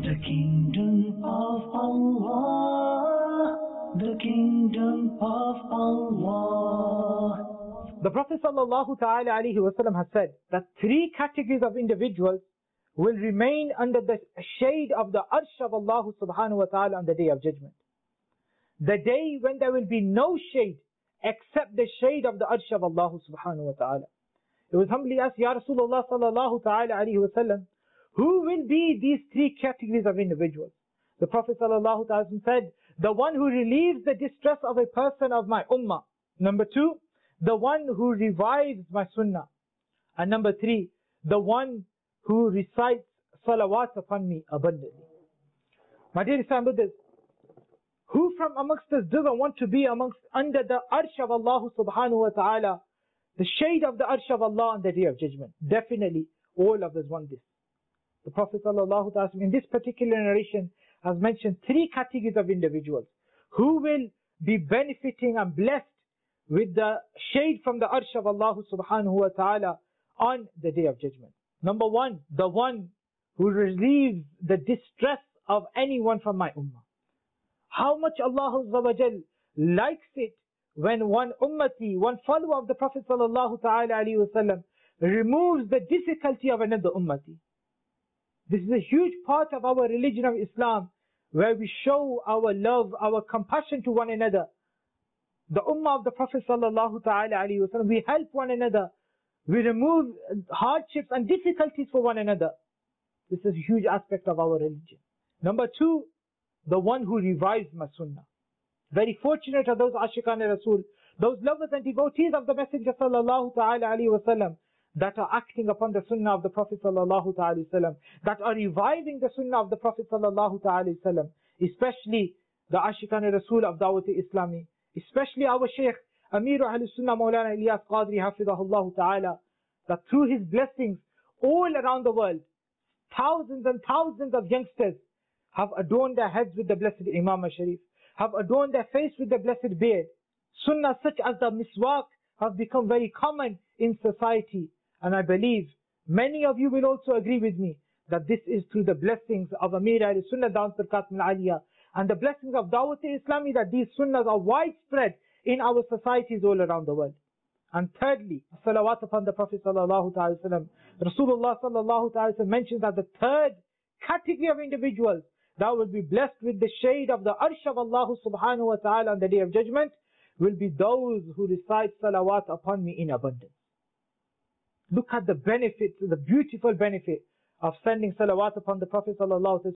The kingdom of Allah, the kingdom of Allah. The Prophet ﷺ has said that three categories of individuals will remain under the shade of the arsh of Allah subhanahu wa ta'ala on the Day of Judgment. The day when there will be no shade except the shade of the arsh of Allah subhanahu wa ta'ala. It was humbly asked, Ya Rasulullah sallallahu ta'ala alayhi wa sallam, who will be these three categories of individuals? The Prophet sallallahu ta'ala said, the one who relieves the distress of a person of my ummah. Number two, the one who revives my sunnah. And number three, the one who recites salawat upon me abundantly. My dear Islam brothers, who from amongst us doesn't want to be under the arsh of Allah subhanahu wa ta'ala, the shade of the arsh of Allah on the Day of Judgment? Definitely, all of us want this. The Prophet sallallahu ta'ala in this particular narration has mentioned three categories of individuals who will be benefiting and blessed with the shade from the arsh of Allah subhanahu wa ta'ala on the Day of Judgment. Number one, the one who relieves the distress of anyone from my ummah. How much Allah Azza wa Jal likes it when one ummati, one follower of the Prophet sallallahu ta'ala alayhi wa sallam removes the difficulty of another ummati. This is a huge part of our religion of Islam, where we show our love, our compassion to one another. The ummah of the Prophet sallallahu ta'ala alayhi wa sallam, we help one another. We remove hardships and difficulties for one another. This is a huge aspect of our religion. Number two, the one who revives my sunnah. Very fortunate are those ashiqan Rasul, those lovers and devotees of the Messenger sallallahu ta'ala alayhi wa sallam, that are acting upon the sunnah of the Prophet sallallahu ta'ala alayhi wa sallam, that are reviving the sunnah of the Prophet sallallahu ta'ala alayhi wa sallam, especially the ashiqan Rasul of Dawat Islami, especially our Shaykh Amir Ahlus Sunnah Maulana Ilyas Qadri Hafidahullah Ta'ala, that through his blessings all around the world, thousands and thousands of youngsters have adorned their heads with the blessed Imam Sharif, have adorned their face with the blessed beard. Sunnah such as the miswak have become very common in society, and I believe many of you will also agree with me that this is through the blessings of Amir Ahlus Sunnah Dawat Barkat Al-Aliyah and the blessings of Dawat Islami, that these sunnahs are widespread in our societies all around the world. And thirdly, salawat upon the Prophet sallallahu ta'ala sallam. Rasulullah sallallahu ta'ala sallam mentions that the third category of individuals that will be blessed with the shade of the arsh of Allah subhanahu wa ta'ala on the Day of Judgment will be those who recite salawat upon me in abundance. Look at the benefit, the beautiful benefit of sending salawat upon the Prophet sallallahu